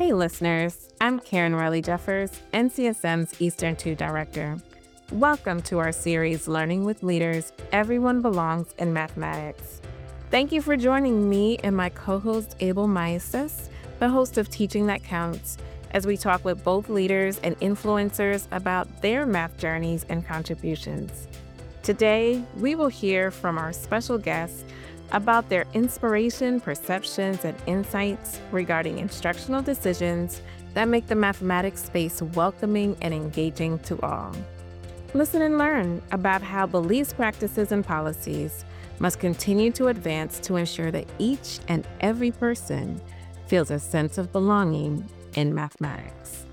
Hey listeners, I'm Karen Riley Jeffers, NCSM's Eastern 2 Director. Welcome to our series, Learning with Leaders, Everyone Belongs in Mathematics. Thank you for joining me and my co-host Abel Maestas, the host of Teaching That Counts, as we talk with both leaders and influencers about their math journeys and contributions. Today, we will hear from our special guests about their inspiration, perceptions, and insights regarding instructional decisions that make the mathematics space welcoming and engaging to all. Listen and learn about how beliefs, practices, and policies must continue to advance to ensure that each and every person feels a sense of belonging in mathematics.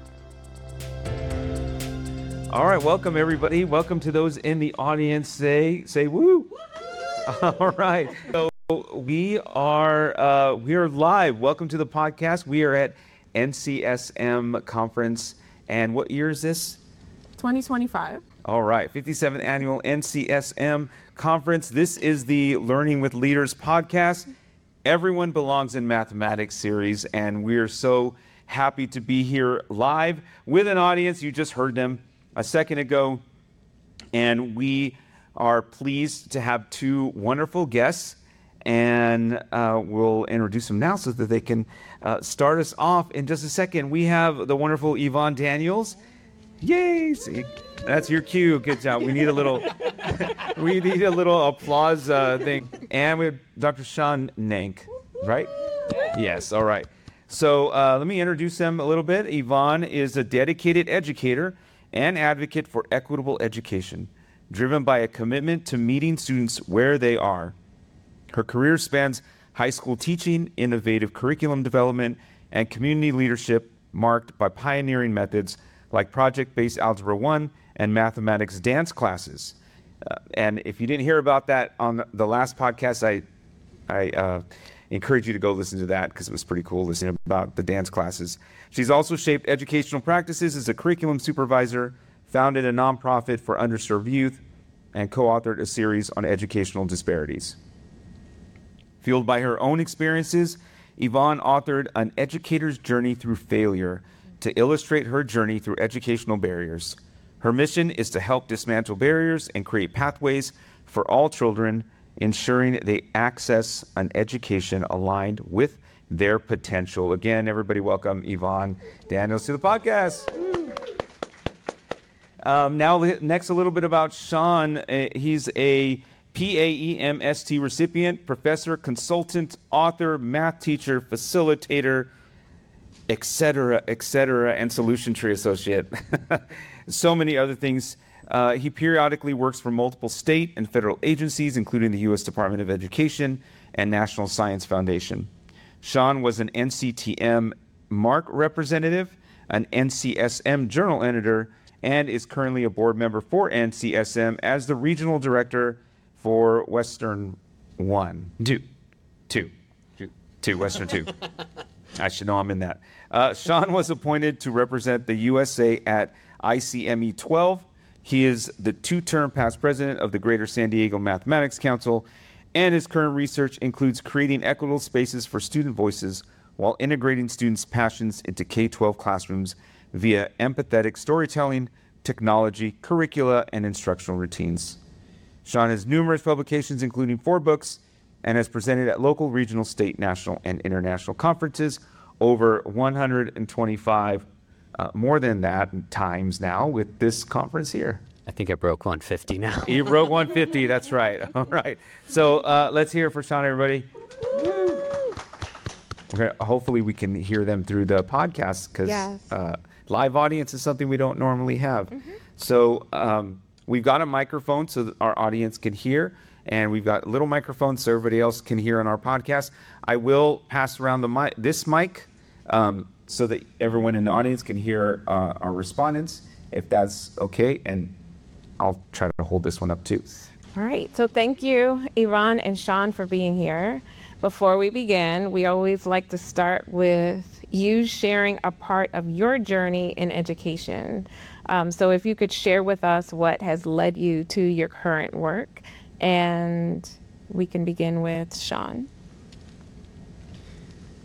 All right, welcome everybody. Welcome to those in the audience. Say woo. All right. So we are live. Welcome to the podcast. We are at NCSM conference. And what year is this? 2025. All right, 57th annual NCSM conference. This is the Learning with Leaders podcast. Everyone Belongs in Mathematics series, and we are so happy to be here live with an audience. You just heard them a second ago, and we are pleased to have two wonderful guests, and we'll introduce them now so that they can start us off in just a second. We have the wonderful Yvonne Daniels. Yay! See, that's your cue. Good job. We need a little applause thing. And we have Dr. Sean Nank, right? Yes. All right. So let me introduce them a little bit. Yvonne is a dedicated educator and advocate for equitable education, driven by a commitment to meeting students where they are. Her career spans high school teaching, innovative curriculum development, and community leadership marked by pioneering methods like Project-Based Algebra 1 and mathematics dance classes. And if you didn't hear about that on the last podcast, I encourage you to go listen to that because it was pretty cool listening about the dance classes. She's also shaped educational practices as a curriculum supervisor, founded a nonprofit for underserved youth, and co-authored a series on educational disparities. Fueled by her own experiences, Yvonne authored An Educator's Journey Through Failure to illustrate her journey through educational barriers. Her mission is to help dismantle barriers and create pathways for all children, ensuring they access an education aligned with their potential. Again, everybody welcome Yvonne Daniels to the podcast. Now, next, a little bit about Sean. He's a PAEMST recipient, professor, consultant, author, math teacher, facilitator, etc., and solution tree associate. So many other things. He periodically works for multiple state and federal agencies, including the U.S. Department of Education and National Science Foundation. Sean was an NCTM MARC representative, an NCSM journal editor, and is currently a board member for NCSM as the regional director for Western 2, Western 2. I should know I'm in that. Sean was appointed to represent the USA at ICME 12. He is the two-term past president of the Greater San Diego Mathematics Council, and his current research includes creating equitable spaces for student voices while integrating students' passions into K-12 classrooms via empathetic storytelling, technology, curricula, and instructional routines. Sean has numerous publications, including 4 books, and has presented at local, regional, state, national, and international conferences over 125, more than that times now with this conference here. I think I broke 150 now. You broke 150, that's right. All right. So let's hear it for Sean, everybody. Hopefully we can hear them through the podcast because live audience is something we don't normally have. Mm-hmm. So we've got a microphone so that our audience can hear, and we've got little microphones so everybody else can hear on our podcast. I will pass around this mic so that everyone in the audience can hear our respondents, if that's okay, and I'll try to hold this one up too. All right, so thank you, Yvonne and Sean, for being here. Before we begin, we always like to start with you sharing a part of your journey in education. So if you could share with us what has led you to your current work, and we can begin with Sean.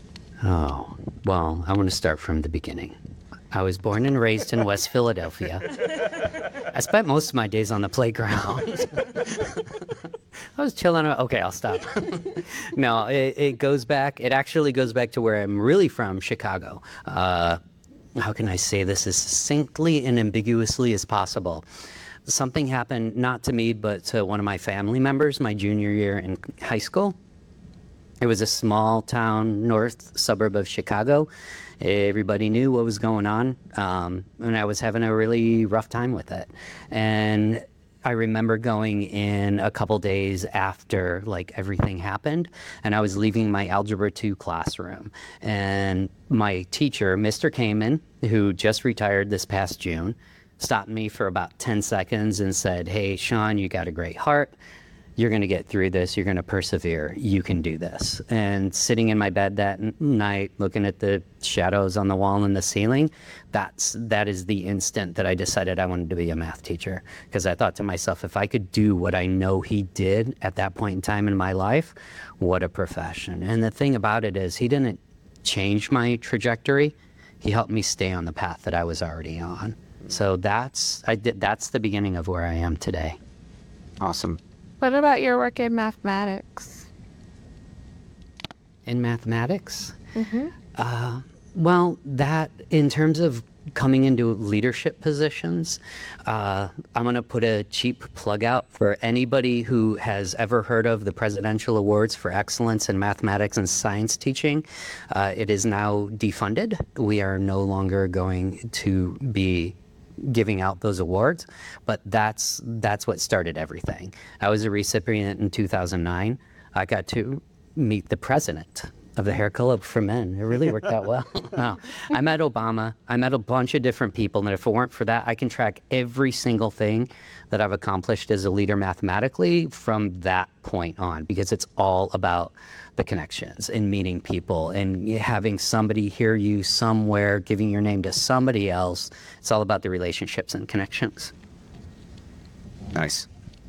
Oh, well, I want to start from the beginning. I was born and raised in West Philadelphia. I spent most of my days on the playground. I was chilling. Okay, I'll stop. No, it actually goes back to where I'm really from, Chicago. How can I say this as succinctly and ambiguously as possible? Something happened, not to me, but to one of my family members my junior year in high school. It was a small town, north suburb of Chicago. Everybody knew what was going on, and I was having a really rough time with it. And I remember going in a couple days after like everything happened, and I was leaving my Algebra 2 classroom. And my teacher, Mr. Kamen, who just retired this past June, stopped me for about 10 seconds and said, "Hey, Sean, you got a great heart. You're going to get through this. You're going to persevere. You can do this." And sitting in my bed that night, looking at the shadows on the wall and the ceiling, that is the instant that I decided I wanted to be a math teacher. Because I thought to myself, if I could do what I know he did at that point in time in my life, what a profession. And the thing about it is, he didn't change my trajectory. He helped me stay on the path that I was already on. So that's the beginning of where I am today. Awesome. What about your work in mathematics? In mathematics? Well, that in terms of coming into leadership positions, I'm going to put a cheap plug out for anybody who has ever heard of the Presidential Awards for Excellence in Mathematics and Science Teaching. It is now defunded. We are no longer going to be giving out those awards, but that's what started everything. I was a recipient in 2009. I got to meet the president of the Hair Club for Men. It really worked out well. No, I met Obama. I met a bunch of different people, and if it weren't for that, I can track every single thing that I've accomplished as a leader mathematically from that point on, because it's all about the connections and meeting people and having somebody hear you somewhere, giving your name to somebody else. It's all about the relationships and connections. Nice.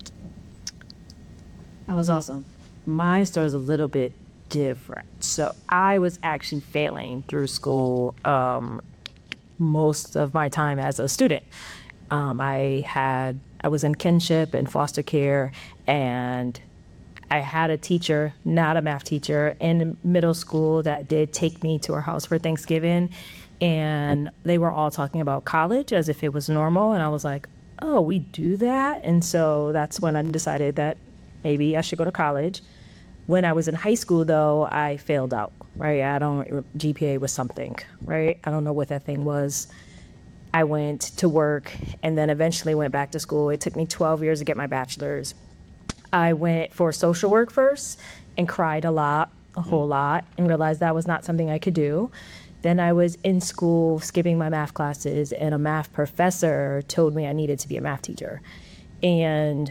That was awesome. My story is a little bit different. So I was actually failing through school most of my time as a student. I was in kinship and foster care, and I had a teacher, not a math teacher, in middle school that did take me to her house for Thanksgiving, and they were all talking about college as if it was normal, and I was like, oh, we do that? And so that's when I decided that maybe I should go to college. When I was in high school, though, I failed out, right? GPA was something, right? I don't know what that thing was. I went to work and then eventually went back to school. It took me 12 years to get my bachelor's. I went for social work first and cried a whole lot, and realized that was not something I could do. Then I was in school skipping my math classes, and a math professor told me I needed to be a math teacher. And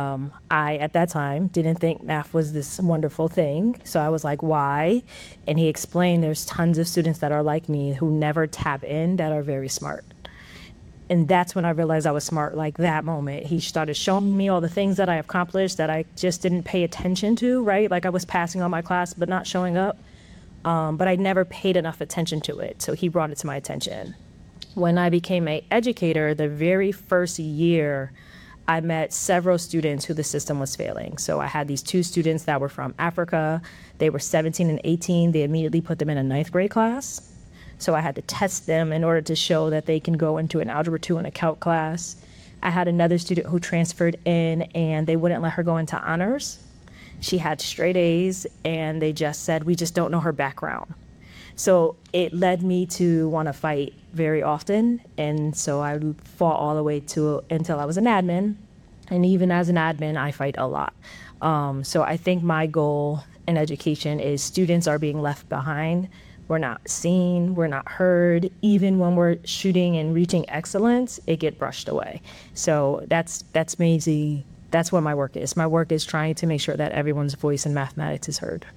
I, at that time, didn't think math was this wonderful thing. So I was like, why? And he explained there's tons of students that are like me who never tap in that are very smart. And that's when I realized I was smart, like that moment. He started showing me all the things that I accomplished that I just didn't pay attention to, right? Like I was passing on my class, but not showing up. But I never paid enough attention to it. So he brought it to my attention. When I became an educator, the very first year, I met several students who the system was failing. So I had these 2 students that were from Africa. They were 17 and 18. They immediately put them in a 9th grade class. So I had to test them in order to show that they can go into an Algebra 2 and a Calc class. I had another student who transferred in, and they wouldn't let her go into honors. She had straight A's, and they just said, we just don't know her background. So it led me to want to fight very often. And so I fought all the way until I was an admin. And even as an admin, I fight a lot. So I think my goal in education is students are being left behind. We're not seen, we're not heard. Even when we're shooting and reaching excellence, it get brushed away. So that's maybe, that's what my work is. My work is trying to make sure that everyone's voice in mathematics is heard.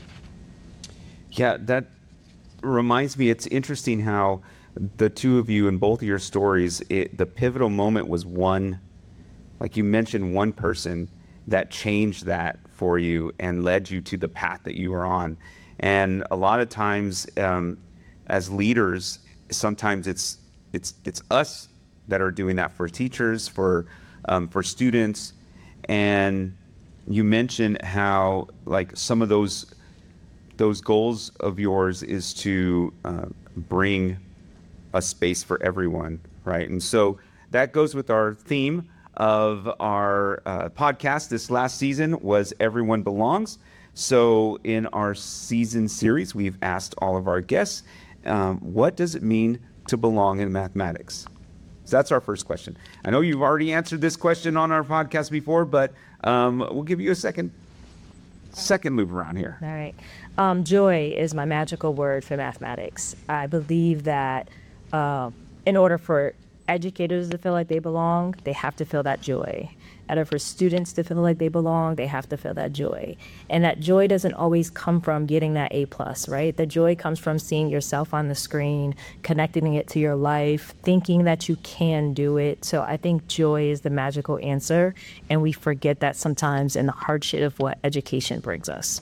Yeah, that reminds me, it's interesting how the two of you in both of your stories, the pivotal moment was one, like you mentioned, one person that changed that for you and led you to the path that you were on. And a lot of times, as leaders, sometimes it's us that are doing that for teachers, for students. And you mentioned how like some of those goals of yours is to bring a space for everyone, right? And so that goes with our theme of our podcast this last season was Everyone Belongs. So in our season series, we've asked all of our guests, what does it mean to belong in mathematics? So that's our first question. I know you've already answered this question on our podcast before, but we'll give you a second move around here. All right. Joy is my magical word for mathematics. I believe that in order for educators to feel like they belong, they have to feel that joy. In order for students to feel like they belong, they have to feel that joy. And that joy doesn't always come from getting that A+, right? The joy comes from seeing yourself on the screen, connecting it to your life, thinking that you can do it. So I think joy is the magical answer, and we forget that sometimes in the hardship of what education brings us.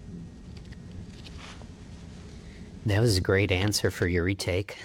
That was a great answer for your retake.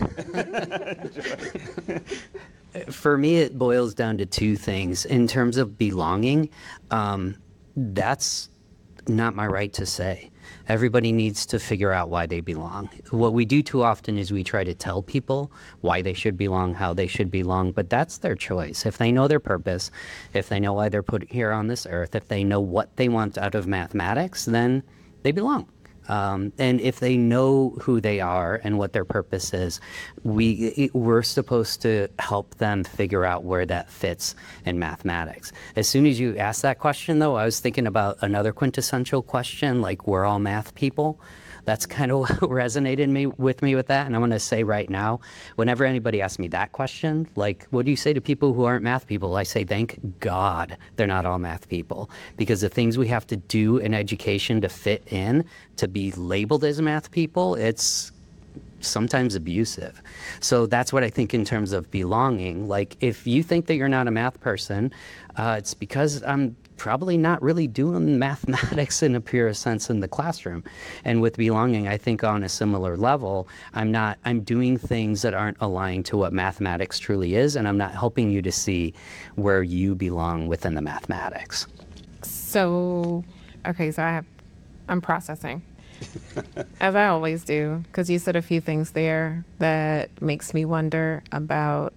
For me, it boils down to two things. In terms of belonging, that's not my right to say. Everybody needs to figure out why they belong. What we do too often is we try to tell people why they should belong, how they should belong, but that's their choice. If they know their purpose, if they know why they're put here on this earth, if they know what they want out of mathematics, then they belong. And if they know who they are and what their purpose is, we're supposed to help them figure out where that fits in mathematics. As soon as you ask that question, though, I was thinking about another quintessential question, like we're all math people. That's kind of what resonated with me with that. And I'm going to say right now, whenever anybody asks me that question, like, what do you say to people who aren't math people? I say, thank God they're not all math people. Because the things we have to do in education to fit in, to be labeled as math people, it's sometimes abusive. So that's what I think in terms of belonging. Like, if you think that you're not a math person, it's because I'm probably not really doing mathematics in a pure sense in the classroom. And with belonging, I think on a similar level, I'm doing things that aren't aligned to what mathematics truly is, and I'm not helping you to see where you belong within the mathematics. So, okay, I'm processing. As I always do, because you said a few things there that makes me wonder about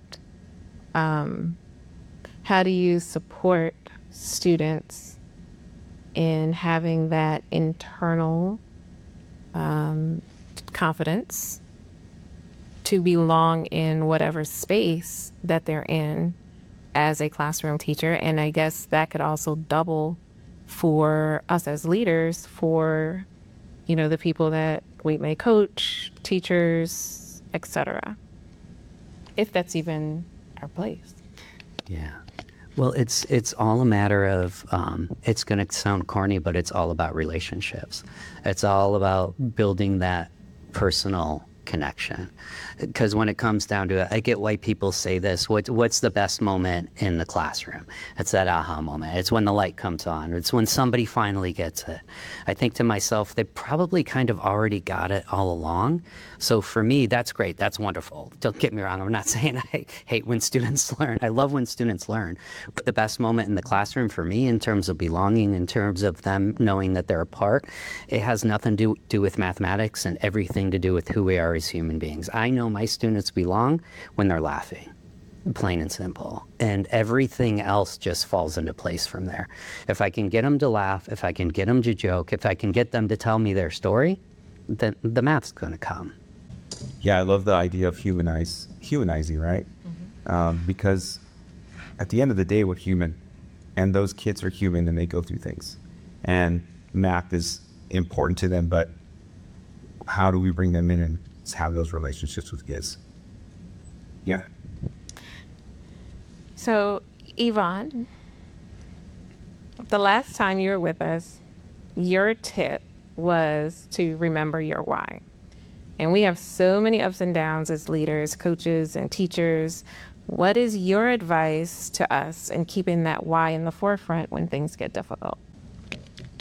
how do you support students in having that internal confidence to belong in whatever space that they're in as a classroom teacher. And I guess that could also double for us as leaders, for the people that we may coach, teachers, etc. If that's even our place. Yeah. Well, it's all a matter of, it's going to sound corny, but it's all about relationships. It's all about building that personal connection. Because when it comes down to it, I get why people say this, what's the best moment in the classroom? It's that aha moment. It's when the light comes on. It's when somebody finally gets it. I think to myself, they probably kind of already got it all along. So for me, that's great. That's wonderful. Don't get me wrong. I'm not saying I hate when students learn. I love when students learn. But the best moment in the classroom for me, in terms of belonging, in terms of them knowing that they're a part, it has nothing to do with mathematics and everything to do with who we are as human beings. I know my students belong when they're laughing, plain and simple. And everything else just falls into place from there. If I can get them to laugh, if I can get them to joke, if I can get them to tell me their story, then the math's going to come. Yeah, I love the idea of humanizing, right? Mm-hmm. Because at the end of the day, we're human, and those kids are human, and they go through things. And math is important to them, but how do we bring them in and have those relationships with kids? Yeah. So, Yvonne, the last time you were with us, your tip was to remember your why. And we have so many ups and downs as leaders, coaches, and teachers. What is your advice to us in keeping that why in the forefront when things get difficult?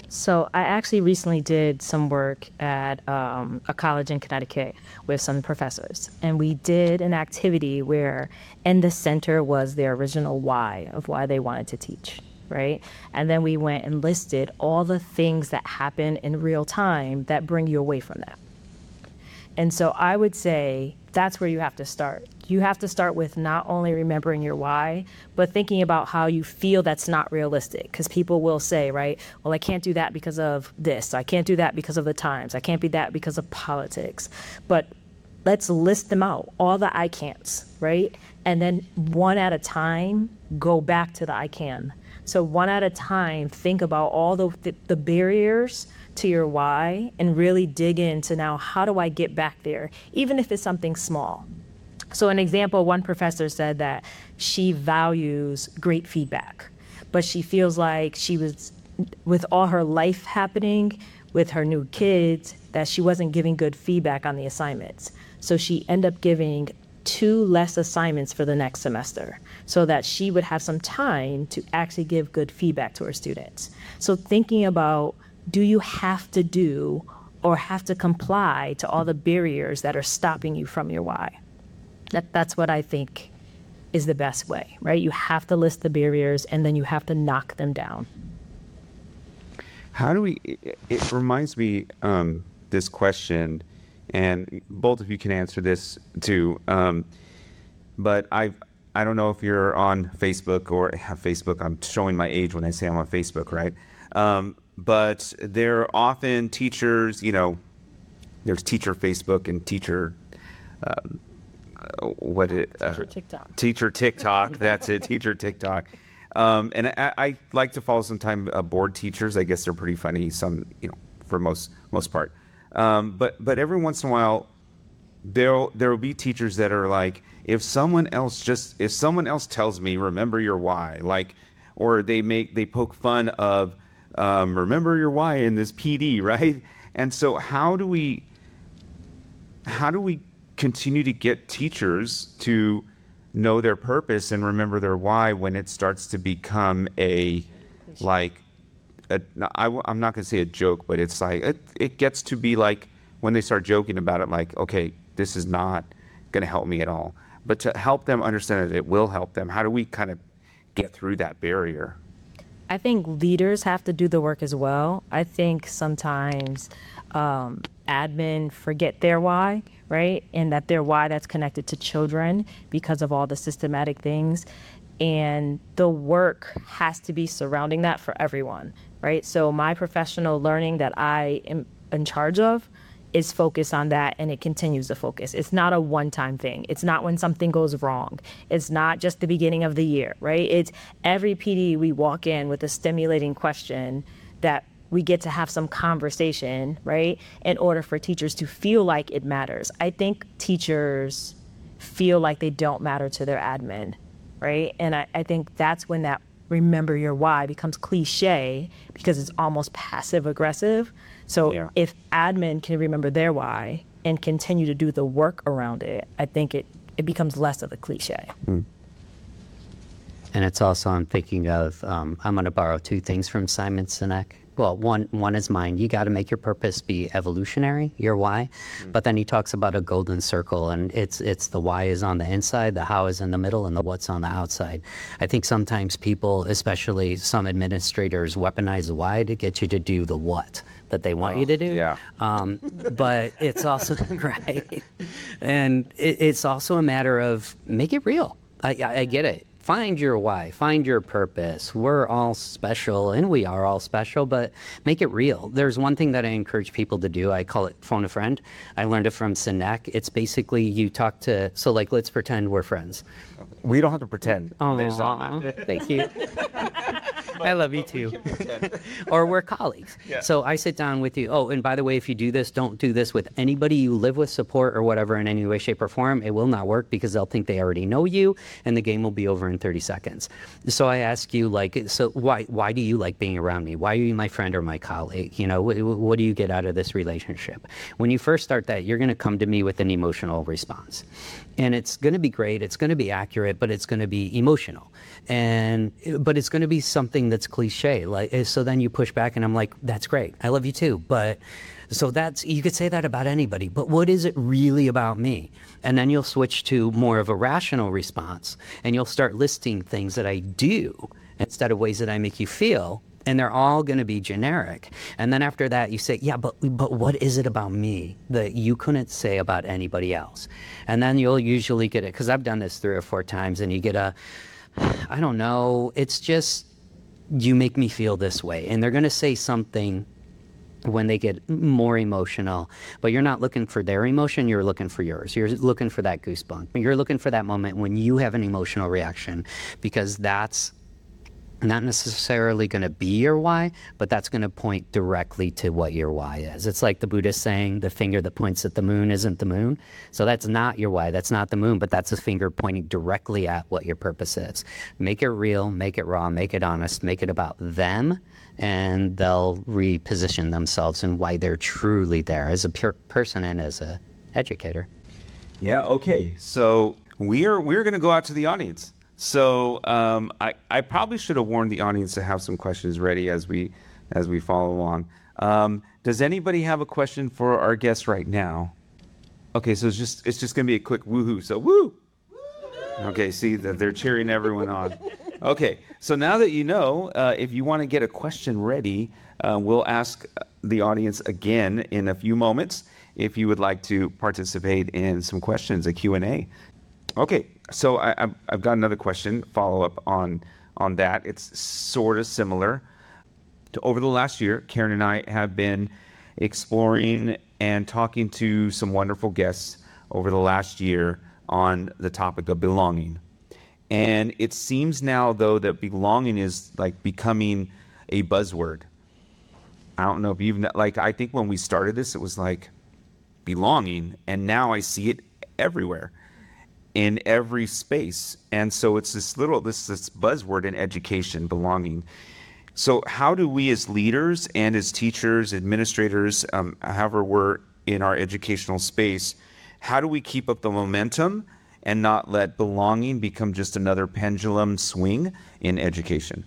So I actually recently did some work at a college in Connecticut with some professors, and we did an activity where in the center was their original why of why they wanted to teach, right? And then we went and listed all the things that happen in real time that bring you away from that. And so I would say that's where you have to start. You have to start with not only remembering your why, but thinking about how you feel that's not realistic. Because people will say, right, well, I can't do that because of this. I can't do that because of the times. I can't be that because of politics. But let's list them out, all the I can'ts, right? And then one at a time, go back to the I can. So one at a time, think about all the barriers to your why and really dig into now, how do I get back there, even if it's something small. So an example, one professor said that she values great feedback, but she feels like she was, with all her life happening, with her new kids, that she wasn't giving good feedback on the assignments. So she ended up giving 2 less assignments for the next semester so that she would have some time to actually give good feedback to her students. So thinking about, do you have to do or have to comply to all the barriers that are stopping you from your why? That's what I think is the best way, right? You have to list the barriers and then you have to knock them down. How do we, it reminds me, this question, and both of you can answer this too, but I don't know if you're on Facebook or have Facebook. I'm showing my age when I say I'm on Facebook, right? But there are often teachers, there's teacher Facebook and teacher, Teacher TikTok. Teacher TikTok, that's it, teacher TikTok. And I like to follow sometimes board teachers. I guess they're pretty funny, some, for most part. But every once in a while, there will be teachers that are like, if someone else tells me, remember your why, or they poke fun of, remember your why in this PD, right? And so how do we continue to get teachers to know their purpose and remember their why when it starts to become I'm not going to say a joke, but it's like, it gets to be like when they start joking about it, like, okay, this is not going to help me at all. But to help them understand that it will help them, how do we kind of get through that barrier? I think leaders have to do the work as well. I think sometimes admin forget their why, right? And that their why that's connected to children because of all the systematic things. And the work has to be surrounding that for everyone, right? So my professional learning that I am in charge of is focused on that, and it continues to focus. It's not a one-time thing. It's not when something goes wrong. It's not just the beginning of the year, right? It's every PD we walk in with a stimulating question that we get to have some conversation, right? In order for teachers to feel like it matters. I think teachers feel like they don't matter to their admin, right? And I think that's when that remember your why becomes cliche because it's almost passive aggressive. So if admin can remember their why and continue to do the work around it, I think it becomes less of a cliche. And it's also, I'm thinking of, I'm going to borrow 2 things from Simon Sinek. Well, one is mine. You got to make your purpose be evolutionary, your why. But then he talks about a golden circle, and it's the why is on the inside, the how is in the middle, and the what's on the outside. I think sometimes people, especially some administrators, weaponize the why to get you to do the what that they want you to do. Yeah. But it's also, right. And it's also a matter of make it real. I get it. Find your why, find your purpose. We're all special, and we are all special, but make it real. There's one thing that I encourage people to do. I call it phone a friend. I learned it from Sinek. It's basically you talk to, so like, let's pretend we're friends. We don't have to pretend. Oh, thank you. I love you too. Or we're colleagues. Yeah. So I sit down with you. Oh, and by the way, if you do this, don't do this with anybody you live with, support, or whatever in any way, shape, or form. It will not work because they'll think they already know you, and the game will be over in 30 seconds. So I ask you, so why do you like being around me? Why are you my friend or my colleague? What do you get out of this relationship? When you first start that, you're going to come to me with an emotional response. And it's going to be great. It's going to be accurate, but it's going to be emotional. But it's going to be something something that's cliche. So then you push back and I'm like, that's great. I love you too. But so you could say that about anybody, but what is it really about me? And then you'll switch to more of a rational response and you'll start listing things that I do instead of ways that I make you feel. And they're all going to be generic. And then after that, you say, yeah, but what is it about me that you couldn't say about anybody else? And then you'll usually get it, because I've done this 3 or 4 times, and you get I don't know, it's just, you make me feel this way. And they're going to say something when they get more emotional, but you're not looking for their emotion, you're looking for yours. You're looking for that goosebump. You're looking for that moment when you have an emotional reaction, because that's not necessarily going to be your why, but that's going to point directly to what your why is. It's like the Buddhist saying, the finger that points at the moon isn't the moon. So that's not your why, that's not the moon, but that's a finger pointing directly at what your purpose is. Make it real, make it raw, make it honest, make it about them, and they'll reposition themselves and why they're truly there as a pure person and as a educator. Yeah, okay. So we're going to go out to the audience. So I probably should have warned the audience to have some questions ready as we follow along. Does anybody have a question for our guest right now? Okay, so it's just going to be a quick woohoo. So woo! Okay, see that they're cheering everyone on. Okay, so now that you know, if you want to get a question ready, we'll ask the audience again in a few moments if you would like to participate in some questions, a Q&A. Okay, so I've got another question, follow up on that. It's sort of similar. Over the last year, Karen and I have been exploring and talking to some wonderful guests over the last year on the topic of belonging. And it seems now, though, that belonging is like becoming a buzzword. I don't know if you've, I think when we started this, it was like belonging, and now I see it everywhere, in every space. And so it's this buzzword in education, belonging. So how do we as leaders and as teachers, administrators, however we're in our educational space, how do we keep up the momentum and not let belonging become just another pendulum swing in education?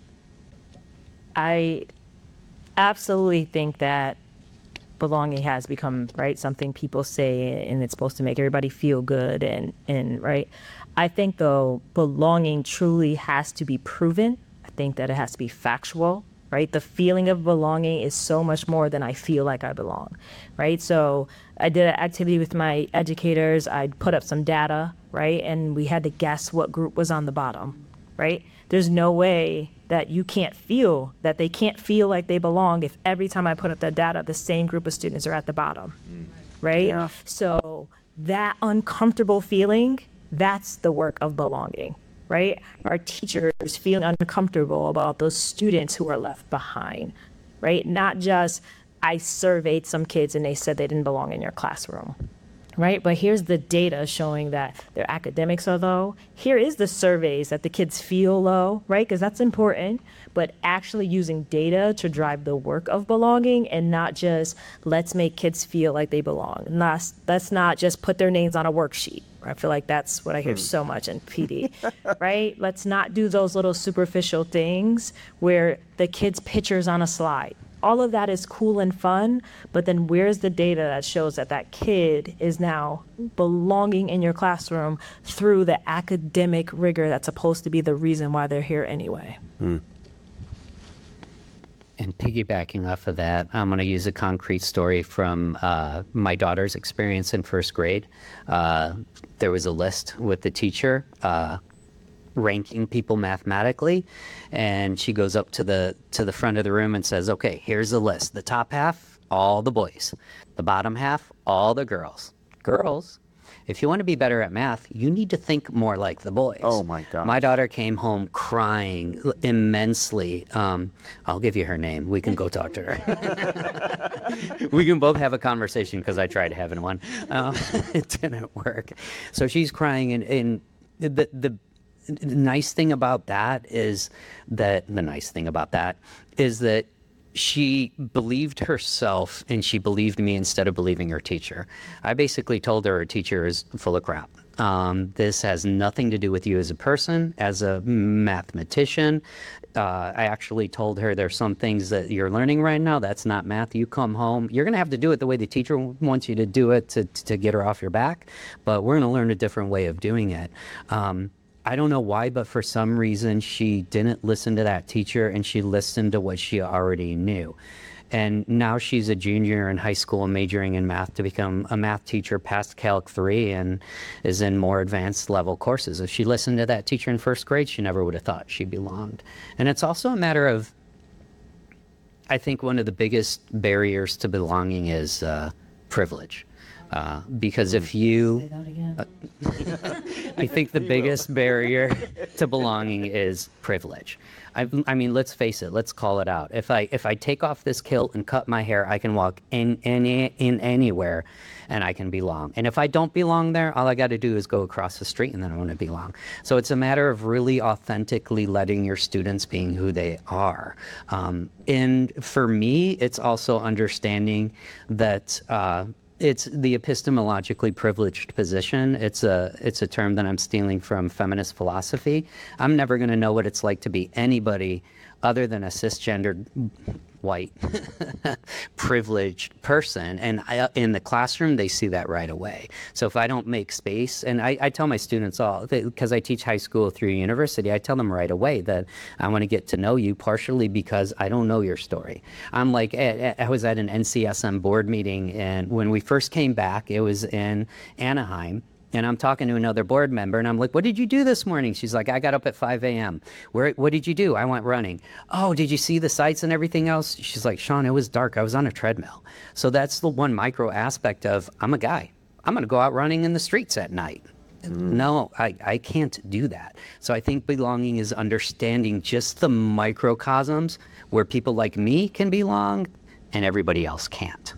I absolutely think that belonging has become, right, something people say, and it's supposed to make everybody feel good and right. I think, though, belonging truly has to be proven. I think that it has to be factual, right? The feeling of belonging is so much more than I feel like I belong, right? So I did an activity with my educators. I put up some data, right? And we had to guess what group was on the bottom, right? There's no way that you can't feel that they can't feel like they belong if every time I put up that data, the same group of students are at the bottom, right? Yeah. So that uncomfortable feeling, that's the work of belonging, right? Our teachers feeling uncomfortable about those students who are left behind, right? Not just, I surveyed some kids and they said they didn't belong in your classroom. Right, but here's the data showing that their academics are low. Here is the surveys that the kids feel low, right? Because that's important, but actually using data to drive the work of belonging and not just let's make kids feel like they belong. Let's not just put their names on a worksheet. I feel like that's what I hear so much in PD, right? Let's not do those little superficial things where the kids' pictures on a slide. All of that is cool and fun, but then where's the data that shows that that kid is now belonging in your classroom through the academic rigor that's supposed to be the reason why they're here anyway? And piggybacking off of that, I'm going to use a concrete story from my daughter's experience in first grade. There was a list with the teacher ranking people mathematically, and she goes up to the front of the room and says, okay, here's the list. The top half, all the boys. The bottom half, all the girls. Girls, if you want to be better at math, you need to think more like the boys. Oh my God. My daughter came home crying immensely. I'll give you her name. We can go talk to her. We can both have a conversation, because I tried having one. It didn't work. So she's crying, and the nice thing about that is that she believed herself and she believed me instead of believing her teacher. I basically told her teacher is full of crap. This has nothing to do with you as a person, as a mathematician. I actually told her there's some things that you're learning right now. That's not math. You come home, you're going to have to do it the way the teacher wants you to do it to get her off your back. But we're going to learn a different way of doing it. I don't know why, but for some reason, she didn't listen to that teacher and she listened to what she already knew. And now she's a junior in high school majoring in math to become a math teacher past Calc 3 and is in more advanced level courses. If she listened to that teacher in first grade, she never would have thought she belonged. And it's also a matter of, I think one of the biggest barriers to belonging is privilege. Because if you, I think the biggest barrier to belonging is privilege. I mean, let's face it. Let's call it out. If I take off this kilt and cut my hair, I can walk in anywhere, and I can belong. And if I don't belong there, all I got to do is go across the street, and then I want to belong. So it's a matter of really authentically letting your students being who they are. And for me, it's also understanding that. It's the epistemologically privileged position. It's a term that I'm stealing from feminist philosophy. I'm never going to know what it's like to be anybody other than a cisgendered white privileged person. And in the classroom, they see that right away. So if I don't make space, and I tell my students all, because I teach high school through university, I tell them right away that I want to get to know you partially because I don't know your story. I'm like, I was at an NCSM board meeting, and when we first came back, it was in Anaheim. And I'm talking to another board member, and I'm like, what did you do this morning? She's like, I got up at 5 a.m. What did you do? I went running. Oh, did you see the sights and everything else? She's like, Sean, it was dark. I was on a treadmill. So that's the one micro aspect of, I'm a guy. I'm going to go out running in the streets at night. No, I can't do that. So I think belonging is understanding just the microcosms where people like me can belong and everybody else can't.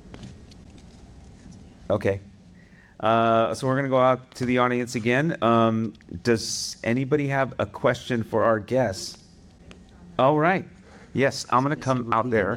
Okay. So we're going to go out to the audience again. Does anybody have a question for our guests? All right. Yes, I'm going to come out there.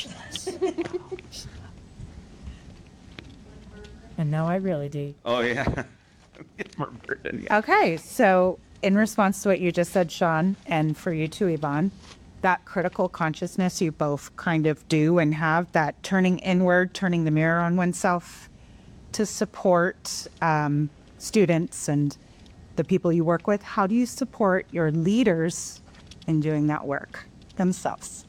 And now I really do. Oh, yeah. More burden, yeah. Okay, so in response to what you just said, Sean, and for you too, Yvonne, that critical consciousness you both kind of do and have, that turning inward, turning the mirror on oneself to support students and the people you work with, how do you support your leaders in doing that work themselves?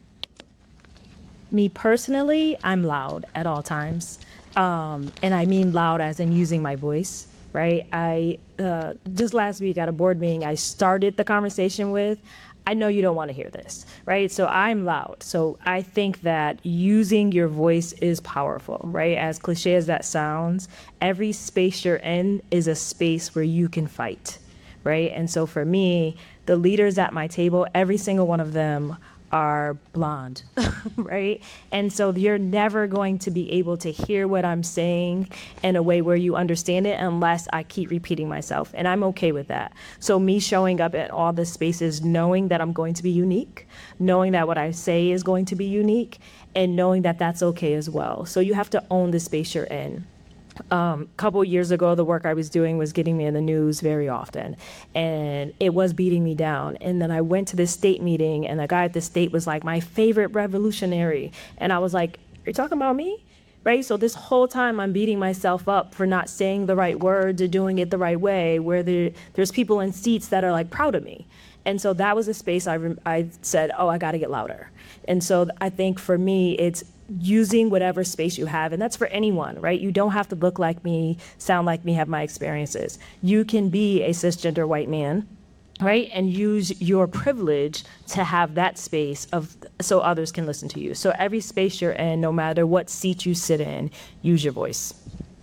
Me personally, I'm loud at all times. And I mean loud as in using my voice, right? I just last week at a board meeting, I started the conversation with, I know you don't want to hear this, right? So I'm loud. So I think that using your voice is powerful, right? As cliche as that sounds, every space you're in is a space where you can fight, right? And so for me, the leaders at my table, every single one of them are blonde, right? And so you're never going to be able to hear what I'm saying in a way where you understand it unless I keep repeating myself. And I'm okay with that. So me showing up at all the spaces, knowing that I'm going to be unique, knowing that what I say is going to be unique, and knowing that that's okay as well. So you have to own the space you're in. Couple years ago, the work I was doing was getting me in the news very often, and it was beating me down. And then I went to this state meeting, and the guy at the state was like, my favorite revolutionary. And I was like, are you talking about me? Right? So this whole time I'm beating myself up for not saying the right words or doing it the right way, where there's people in seats that are like proud of me. And so that was a space I said, oh, I got to get louder. And so I think for me, it's using whatever space you have. And that's for anyone, right? You don't have to look like me, sound like me, have my experiences. You can be a cisgender white man, right? And use your privilege to have that space so others can listen to you. So every space you're in, no matter what seat you sit in, use your voice.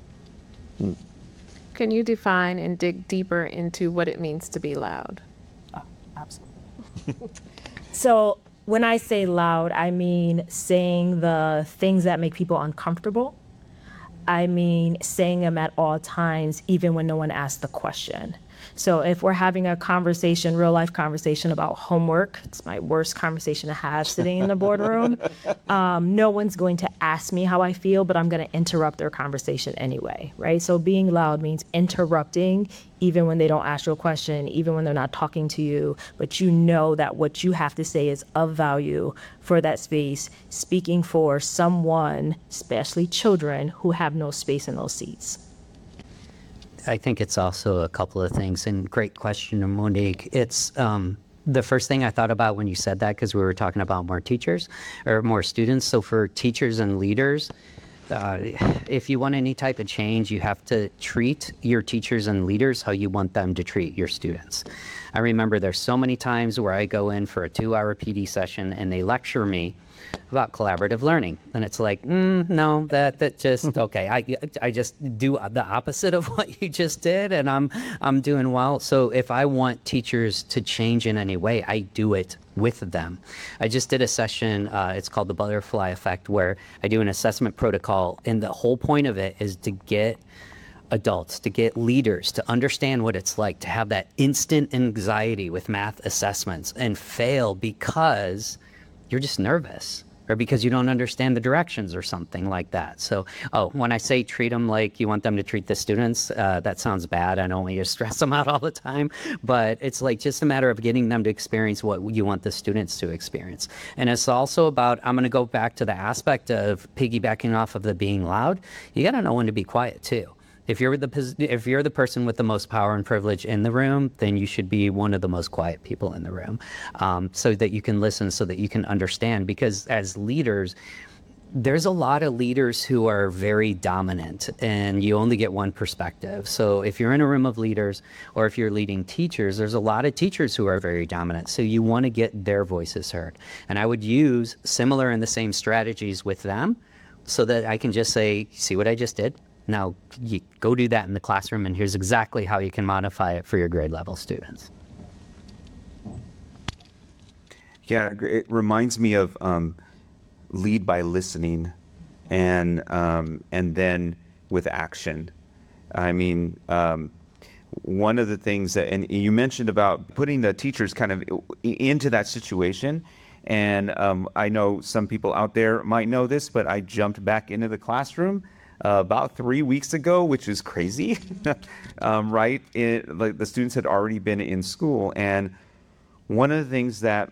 Can you define and dig deeper into what it means to be loud? Absolutely. So when I say loud, I mean saying the things that make people uncomfortable. I mean saying them at all times, even when no one asks the question, So if we're having a conversation, real life conversation about homework, it's my worst conversation to have sitting in the boardroom. No one's going to ask me how I feel, but I'm going to interrupt their conversation anyway, right? So being loud means interrupting even when they don't ask you a question, even when they're not talking to you, but you know that what you have to say is of value for that space, speaking for someone, especially children, who have no space in those seats. I think it's also a couple of things, and great question, Monique. It's the first thing I thought about when you said that, because we were talking about more teachers or more students. So for teachers and leaders, if you want any type of change, you have to treat your teachers and leaders how you want them to treat your students. I remember there's so many times where I go in for a 2-hour PD session and they lecture me about collaborative learning. And it's like, no, that just, okay, I just do the opposite of what you just did, and I'm doing well. So if I want teachers to change in any way, I do it with them. I just did a session, it's called the Butterfly Effect, where I do an assessment protocol, and the whole point of it is to get adults, to get leaders to understand what it's like to have that instant anxiety with math assessments and fail because you're just nervous or because you don't understand the directions or something like that. So, when I say treat them like you want them to treat the students, that sounds bad. I don't want you to stress them out all the time, but it's like just a matter of getting them to experience what you want the students to experience. And it's also about, I'm going to go back to the aspect of piggybacking off of the being loud. You got to know when to be quiet too. If you're the person with the most power and privilege in the room, then you should be one of the most quiet people in the room, so that you can listen, so that you can understand. Because as leaders, there's a lot of leaders who are very dominant, and you only get one perspective. So if you're in a room of leaders, or if you're leading teachers, there's a lot of teachers who are very dominant. So you want to get their voices heard. And I would use similar and the same strategies with them, so that I can just say, see what I just did? Now, you go do that in the classroom, and here's exactly how you can modify it for your grade level students. Yeah, it reminds me of lead by listening, and then with action. I mean, one of the things that, and you mentioned about putting the teachers kind of into that situation. And I know some people out there might know this, but I jumped back into the classroom about 3 weeks ago, which is crazy, right? Like the students had already been in school, and one of the things that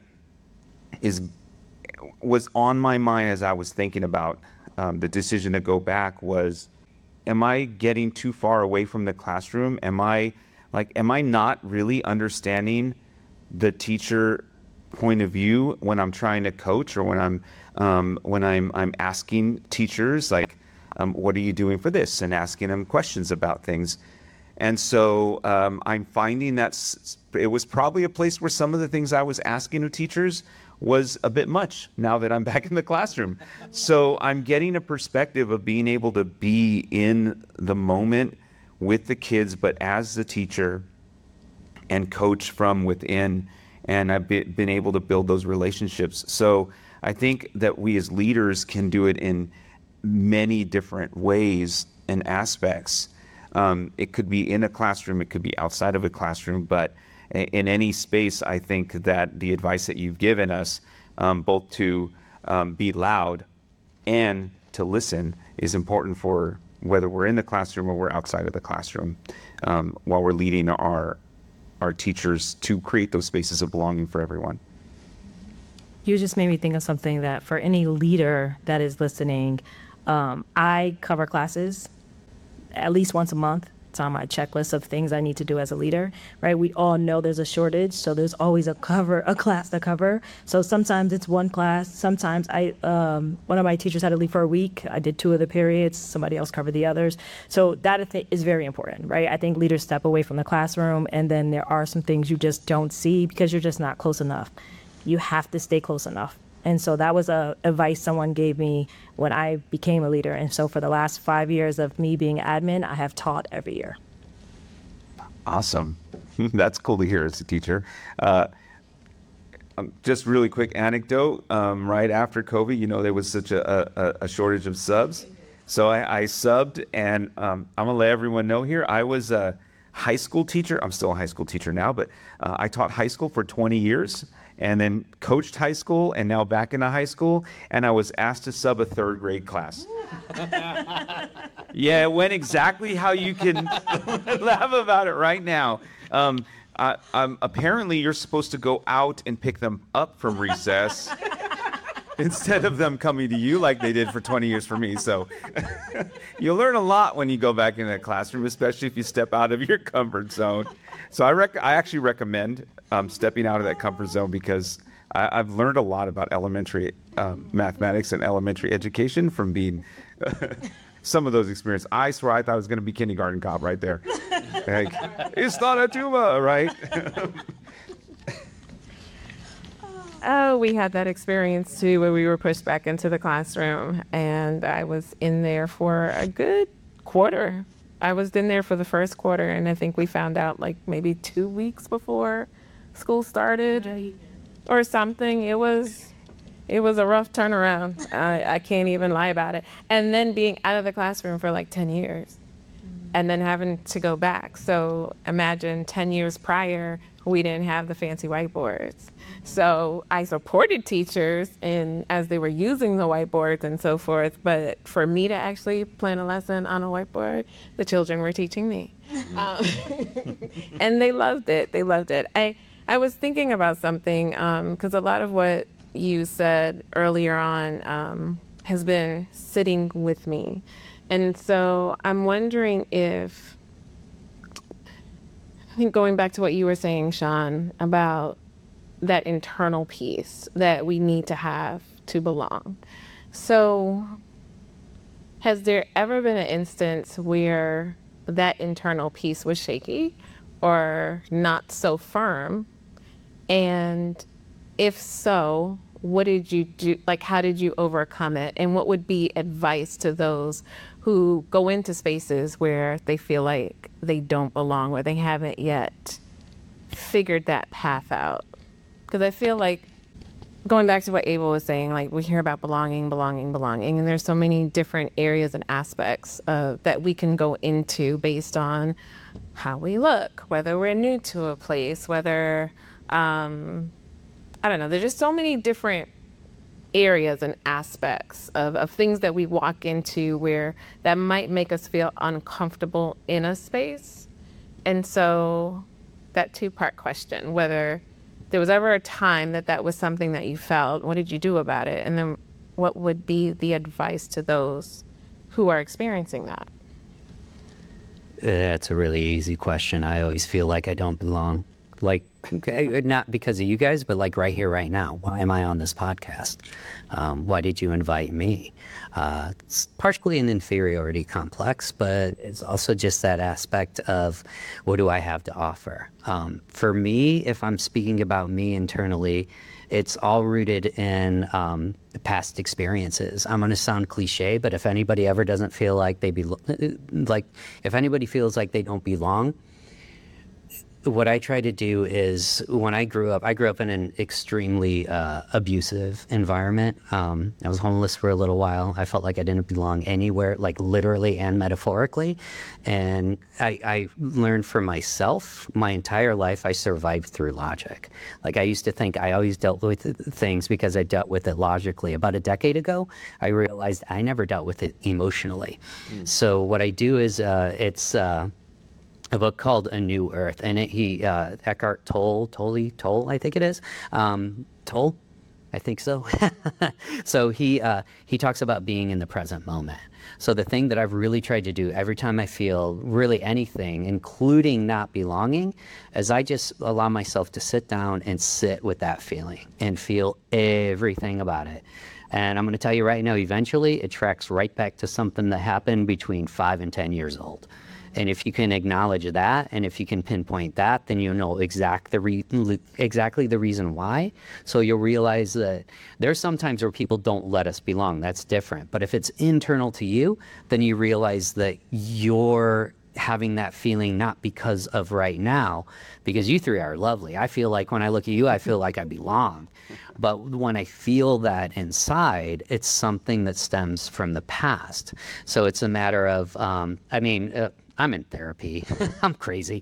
was on my mind as I was thinking about the decision to go back was, am I getting too far away from the classroom? Am I not really understanding the teacher point of view when I'm trying to coach, or when I'm asking teachers, like, what are you doing for this? And asking them questions about things. And so I'm finding that it was probably a place where some of the things I was asking of teachers was a bit much now that I'm back in the classroom. So I'm getting a perspective of being able to be in the moment with the kids, but as the teacher, and coach from within. And I've been able to build those relationships. So I think that we as leaders can do it in many different ways and aspects. It could be in a classroom, it could be outside of a classroom, but in any space, I think that the advice that you've given us, both to be loud and to listen, is important for whether we're in the classroom or we're outside of the classroom, while we're leading our teachers to create those spaces of belonging for everyone. You just made me think of something that for any leader that is listening, I cover classes at least once a month. It's on my checklist of things I need to do as a leader, right? We all know there's a shortage, so there's always a class to cover. So sometimes it's one class. Sometimes one of my teachers had to leave for a week. I did 2 of the periods. Somebody else covered the others. So that is very important, right? I think leaders step away from the classroom, and then there are some things you just don't see because you're just not close enough. You have to stay close enough. And so that was advice someone gave me when I became a leader. And so for the last 5 years of me being admin, I have taught every year. Awesome. That's cool to hear as a teacher. Just really quick anecdote. Right after COVID, there was such a shortage of subs. So I subbed, and I'm going to let everyone know here, I was high school teacher. I'm still a high school teacher now, but I taught high school for 20 years and then coached high school and now back into high school. And I was asked to sub a 3rd grade class. Yeah, it went exactly how you can laugh about it right now. Apparently, you're supposed to go out and pick them up from recess instead of them coming to you like they did for 20 years for me. So you'll learn a lot when you go back into the classroom, especially if you step out of your comfort zone. So I actually recommend stepping out of that comfort zone because I've learned a lot about elementary mathematics and elementary education from being some of those experiences. I swear I thought I was going to be kindergarten cop right there. Like, it's not a tuba, right? Oh, we had that experience too where we were pushed back into the classroom, and I was in there for a good quarter. I was in there for the first quarter, and I think we found out like maybe 2 weeks before school started or something. It was a rough turnaround. I can't even lie about it. And then being out of the classroom for like 10 years and then having to go back. So imagine 10 years prior, we didn't have the fancy whiteboards. So I supported teachers as they were using the whiteboards and so forth. But for me to actually plan a lesson on a whiteboard, the children were teaching me. And they loved it. They loved it. I was thinking about something because a lot of what you said earlier on has been sitting with me. And so I'm wondering if, I think going back to what you were saying, Sean, about that internal piece that we need to have to belong. So has there ever been an instance where that internal piece was shaky or not so firm? And if so, what did you do? Like, how did you overcome it? And what would be advice to those who go into spaces where they feel like they don't belong, where they haven't yet figured that path out? Because I feel like, going back to what Abel was saying, like we hear about belonging, and there's so many different areas and aspects that we can go into based on how we look, whether we're new to a place, whether, I don't know, there's just so many different areas and aspects of things that we walk into where that might make us feel uncomfortable in a space. And so that 2-part question, whether there was ever a time that was something that you felt, what did you do about it? And then what would be the advice to those who are experiencing that? That's a really easy question. I always feel like I don't belong. Like, not because of you guys, but like right here, right now. Why am I on this podcast? Why did you invite me? It's partially an inferiority complex, but it's also just that aspect of what do I have to offer? For me, if I'm speaking about me internally, it's all rooted in past experiences. I'm going to sound cliche, but if anybody ever doesn't feel like if anybody feels like they don't belong, what I try to do is, when I grew up in an extremely abusive environment. I was homeless for a little while. I felt like I didn't belong anywhere, like literally and metaphorically. And I learned for myself, my entire life, I survived through logic. Like, I used to think I always dealt with things because I dealt with it logically. About a decade ago, I realized I never dealt with it emotionally. So what I do is, it's a book called A New Earth, and Eckhart Tolle, I think it is, Tolle, I think so. So he talks about being in the present moment. So the thing that I've really tried to do every time I feel really anything, including not belonging, is I just allow myself to sit down and sit with that feeling and feel everything about it. And I'm going to tell you right now, eventually it tracks right back to something that happened between 5 and 10 years old. And if you can acknowledge that, and if you can pinpoint that, then you'll know exactly the reason why. So you'll realize that there's some times where people don't let us belong. That's different. But if it's internal to you, then you realize that you're having that feeling not because of right now, because you three are lovely. I feel like when I look at you, I feel like I belong. But when I feel that inside, it's something that stems from the past. So it's a matter of, I'm in therapy. I'm crazy.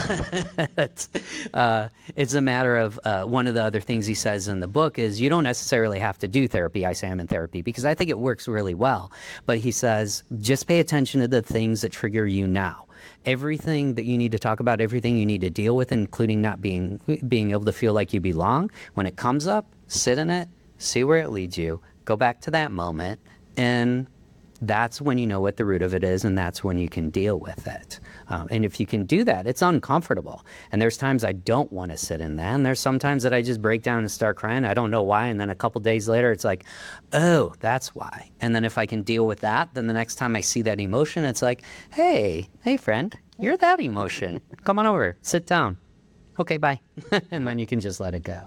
But it's a matter of one of the other things he says in the book is you don't necessarily have to do therapy. I say I'm in therapy because I think it works really well. But he says, just pay attention to the things that trigger you now. Everything that you need to talk about, everything you need to deal with, including not being able to feel like you belong, when it comes up, sit in it, see where it leads you, go back to that moment, and that's when you know what the root of it is, and that's when you can deal with it. And if you can do that, it's uncomfortable. And there's times I don't want to sit in that, and there's sometimes that I just break down and start crying. I don't know why, and then a couple days later, it's like, oh, that's why. And then if I can deal with that, then the next time I see that emotion, it's like, hey friend, you're that emotion. Come on over, sit down. Okay, bye. And then you can just let it go.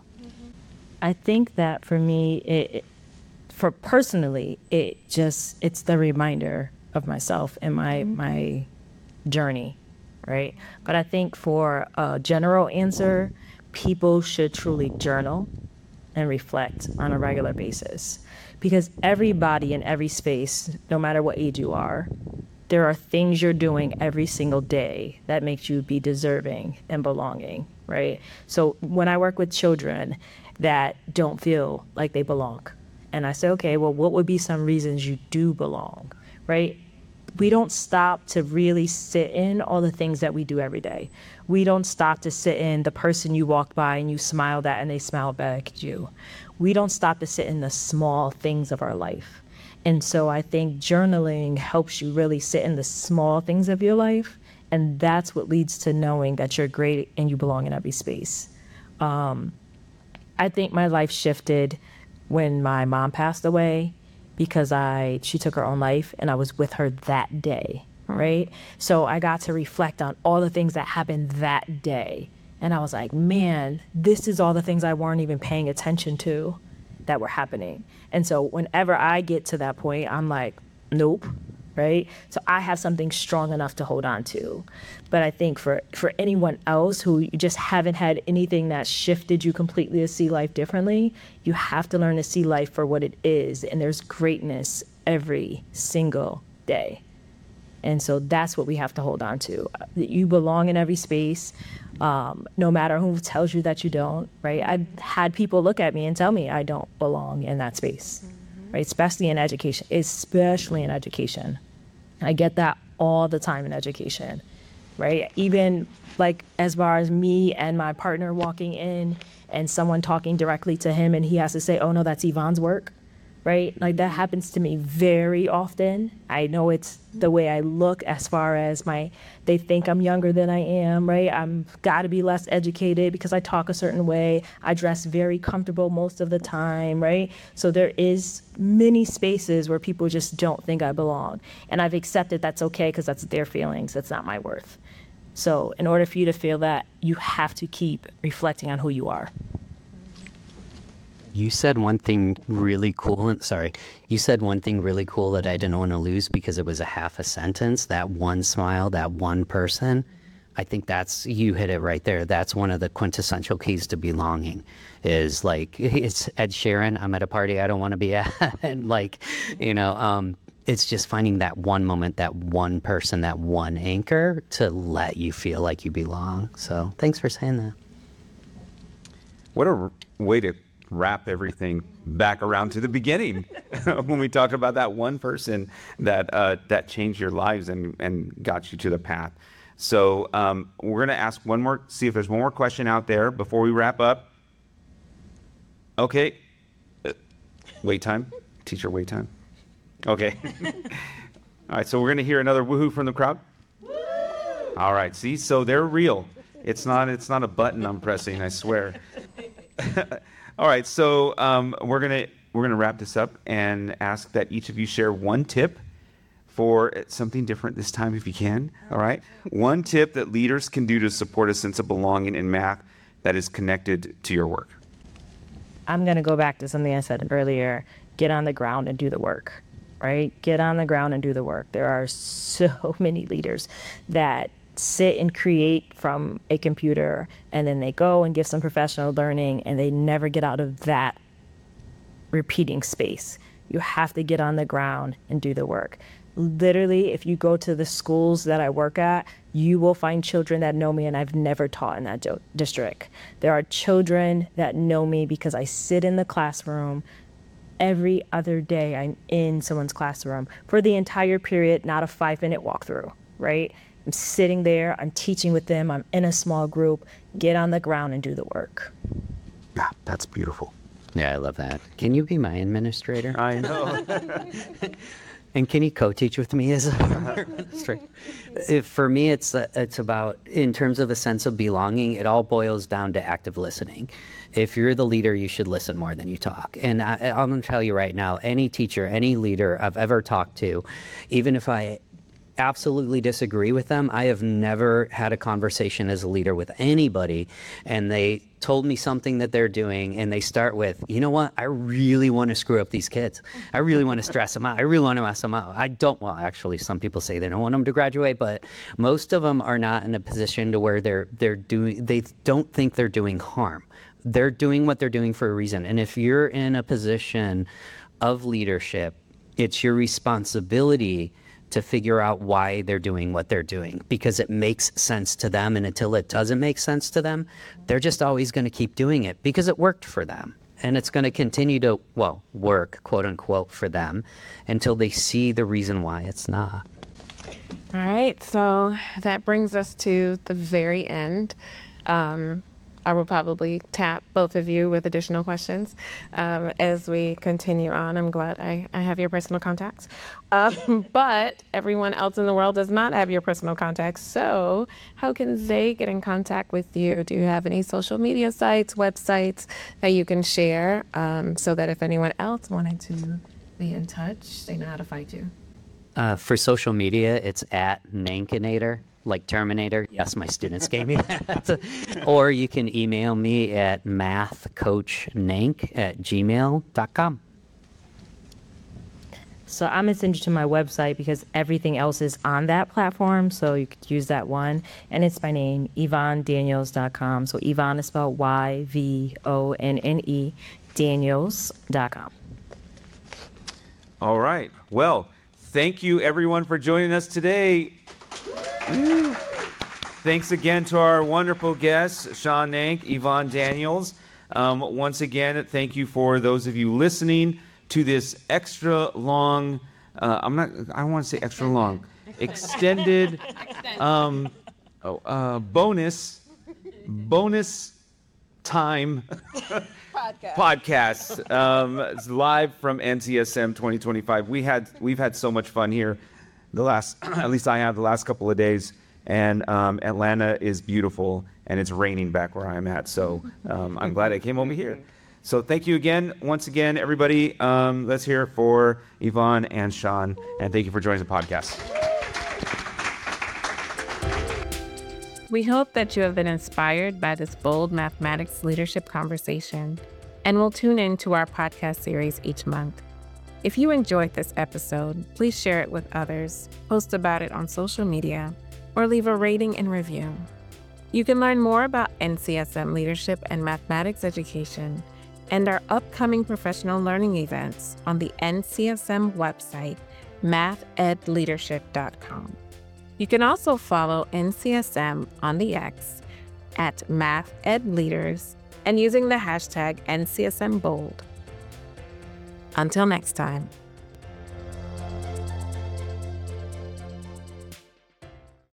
I think that for me, for personally, it's the reminder of myself and my journey, right? But I think for a general answer, people should truly journal and reflect on a regular basis, because everybody in every space, no matter what age you are, there are things you're doing every single day that makes you be deserving and belonging, right? So when I work with children that don't feel like they belong, and I say, okay, well, what would be some reasons you do belong, right? We don't stop to really sit in all the things that we do every day. We don't stop to sit in the person you walked by and you smiled at and they smiled back at you. We don't stop to sit in the small things of our life. And so I think journaling helps you really sit in the small things of your life. And that's what leads to knowing that you're great and you belong in every space. I think my life shifted when my mom passed away, because she took her own life and I was with her that day, right? So I got to reflect on all the things that happened that day. And I was like, man, this is all the things I weren't even paying attention to that were happening. And so whenever I get to that point, I'm like, nope, right? So I have something strong enough to hold on to. But I think for anyone else who you just haven't had anything that shifted you completely to see life differently, you have to learn to see life for what it is. And there's greatness every single day. And so that's what we have to hold on to. You belong in every space, no matter who tells you that you don't, right? I've had people look at me and tell me I don't belong in that space, right? Especially in education. I get that all the time in education, right? Even like as far as me and my partner walking in and someone talking directly to him and he has to say, oh no, that's Yvonne's work, right? Like that happens to me very often. I know it's the way I look as far as they think I'm younger than I am, right? I'm gotta be less educated because I talk a certain way. I dress very comfortable most of the time, right? So there is many spaces where people just don't think I belong. And I've accepted that's okay because that's their feelings, that's not my worth. So in order for you to feel that, you have to keep reflecting on who you are. You said one thing really cool. You said one thing really cool that I didn't want to lose because it was a half a sentence. That one smile, that one person. I think you hit it right there. That's one of the quintessential keys to belonging is like, it's Ed Sheeran. I'm at a party I don't want to be at. And like, it's just finding that one moment, that one person, that one anchor to let you feel like you belong. So thanks for saying that. What a way to wrap everything back around to the beginning when we talk about that one person that changed your lives and got you to the path. So we're going to see if there's one more question out there before we wrap up. Okay. Wait time. Teacher wait time. Okay. All right. So we're going to hear another woohoo from the crowd. Woo! All right. See, so they're real. It's not a button I'm pressing, I swear. All right, so we're gonna wrap this up and ask that each of you share one tip for something different this time, if you can. All right, one tip that leaders can do to support a sense of belonging in math that is connected to your work. I'm gonna go back to something I said earlier. Get on the ground and do the work, right? Get on the ground and do the work. There are so many leaders that sit and create from a computer and then they go and give some professional learning and they never get out of that repeating space. You have to get on the ground and do the work. Literally, if you go to the schools that I work at, you will find children that know me and I've never taught in that district. There are children that know me because I sit in the classroom every other day. I'm in someone's classroom for the entire period, not a 5-minute walkthrough, right? I'm sitting there, I'm teaching with them, I'm in a small group. Get on the ground and do the work. Yeah, that's beautiful. Yeah, I love that. Can you be my administrator? I know. And can you co-teach with me as a administrator? For me, it's about, in terms of a sense of belonging, it all boils down to active listening. If you're the leader, you should listen more than you talk. And I'm going to tell you right now, any teacher, any leader I've ever talked to, even if I absolutely disagree with them, I have never had a conversation as a leader with anybody and they told me something that they're doing and they start with, you know what, I really want to screw up these kids. I really want to stress them out. I really want to mess them out. Well, actually, some people say they don't want them to graduate, but most of them are not in a position to where they don't think they're doing harm. They're doing what they're doing for a reason. And if you're in a position of leadership, it's your responsibility to figure out why they're doing what they're doing, because it makes sense to them. And until it doesn't make sense to them, they're just always going to keep doing it because it worked for them. And it's going to continue to, work, quote unquote, for them until they see the reason why it's not. All right, so that brings us to the very end. I will probably tap both of you with additional questions as we continue on. I'm glad I have your personal contacts. But everyone else in the world does not have your personal contacts. So how can they get in contact with you? Do you have any social media sites, websites that you can share so that if anyone else wanted to be in touch, they know how to find you? For social media, it's at Nankinator. Like Terminator. Yes, my students gave me that. Or you can email me at mathcoachnank@gmail.com. So I'm going to send you to my website because everything else is on that platform. So you could use that one. And it's my name, YvonneDaniels.com. So Yvonne is spelled YVONNE, Daniels.com. All right. Well, thank you everyone for joining us today. Thanks again to our wonderful guests, Sean Nank, Yvonne Daniels. Once again, thank you for those of you listening to this extra long, I don't want to say extra long, extended bonus time podcast. It's live from NCSM 2025. We've had so much fun here. At least I have the last couple of days, and Atlanta is beautiful, and it's raining back where I'm at, so I'm glad I came over here. So thank you again, once again, everybody. Let's hear it for Yvonne and Sean, and thank you for joining the podcast. We hope that you have been inspired by this bold mathematics leadership conversation and will tune in to our podcast series each month. If you enjoyed this episode, please share it with others, post about it on social media, or leave a rating and review. You can learn more about NCSM leadership and mathematics education and our upcoming professional learning events on the NCSM website, mathedleadership.com. You can also follow NCSM on the X at mathedleaders and using the hashtag NCSMBold. Until next time.